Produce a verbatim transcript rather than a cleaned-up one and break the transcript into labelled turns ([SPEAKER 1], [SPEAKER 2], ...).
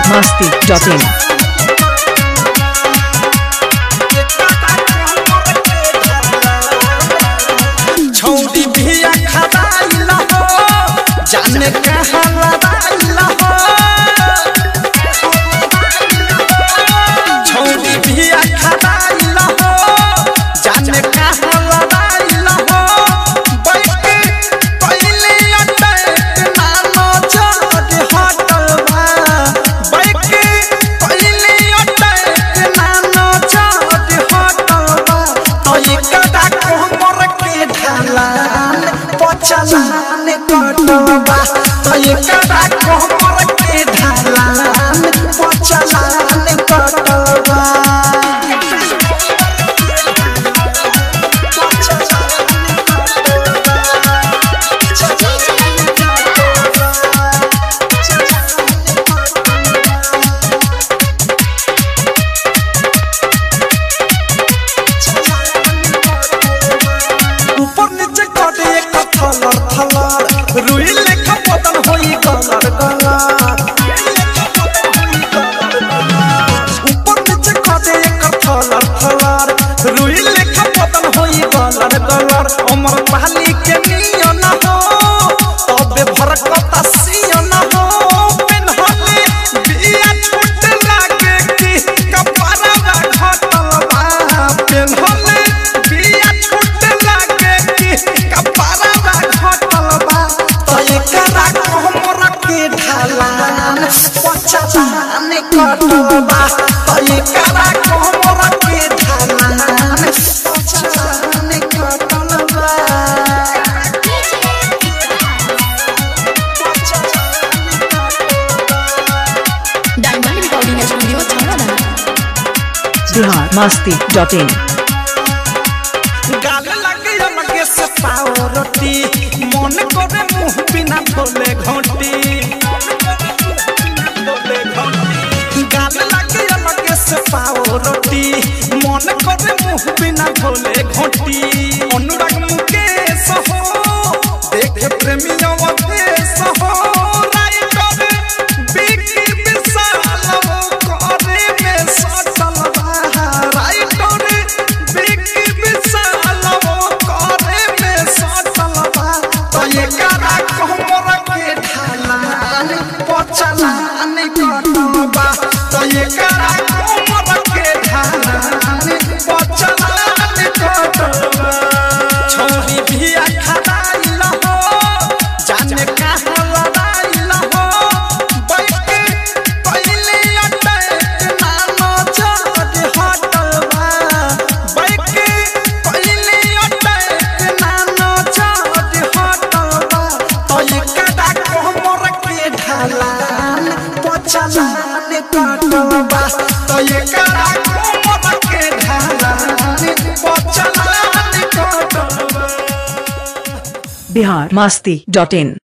[SPEAKER 1] मस्ती dot इन।
[SPEAKER 2] छौड़ी भी खदाइला हो जाने कहाँ लदाइला हो, छौड़ी भी खदाइला हो जाने कहाँ लदाइला हो, बैठे पहले अटैक नानो जग हटल बा, बैठे पहले अटैक नानो जग हटल बा, तो ये कदा कोमर के ढालान पचलान कटबा, तो ये कदा कोमर के ढालान पचलान कटबा। ऊपर नीचे कटे एक थलर थलर रुई लेखा पतन होई गलर गलर, ऊपर नीचे कटे एक थलर थलर रुई लेखा पतन होई गलर गलर, अमर पाली के नियन हो तबे भरकता सियन हो, पेनहले बिया छूट लागे कि कपड़वा घटल बा, पेनहले बिया छूट लागे कि कपड़वा घटल बा, तो एकरा कोमर के ढालान पचलान कटल बा, तो एकरा कोमर के ढालान पचलान कटल बा।
[SPEAKER 3] Diamond recording studio Chhawra.
[SPEAKER 1] Bihar Masti dot in.
[SPEAKER 2] गाल लगे लगे से पाव रोटी, मन करे मुंह बिना बोले घोटी, गाल लगे लगे से पाव रोटी, मन करे मुंह बिना बोले घोटी, अनुराग मुकेश हो देखे प्रेमियों देश हो, राइटर बिकी विशाल हो करे में सटल बा, राइटर बिकी विशाल हो करे में सटल बा, तो ये करा कोमर के ढालान पचलान कटल बा, तो ये करा कोमर के ढालान पचलान कटल बा। छौड़ी भी खदाइला हो जाने कहाँ लदाइला हो, बैठे पहले अटैक नानो जग हटल बा, बैठे पहले अटैक नानो जग हटल बा, तो ये कदा कोमर के ढालान पचलान कटल बा, तो ये कदा कोमर के ढालान पचलान कटल बा।
[SPEAKER 1] बिहार मस्ती डॉट इन।